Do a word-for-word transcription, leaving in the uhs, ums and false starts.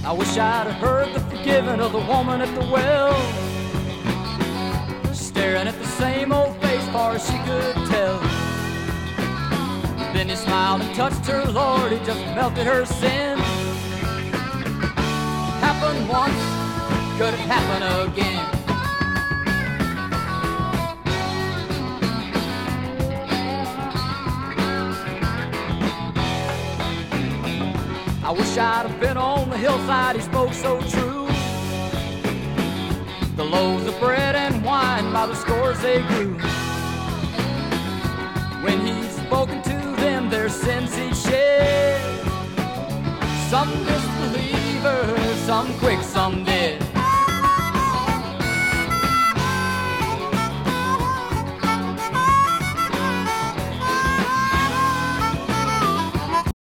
I wish I'd have heard the forgiving of the woman at the well, staring at the same old face far as she could tell. Then he smiled and touched her, Lord, he just melted her sin. Happened once, could it happen again? I wish I'd have been on the hillside, he spoke so true. The loaves of bread and wine by the scores they grew. When he'd spoken to them, their sins he shed. Some disbelievers, some quick, some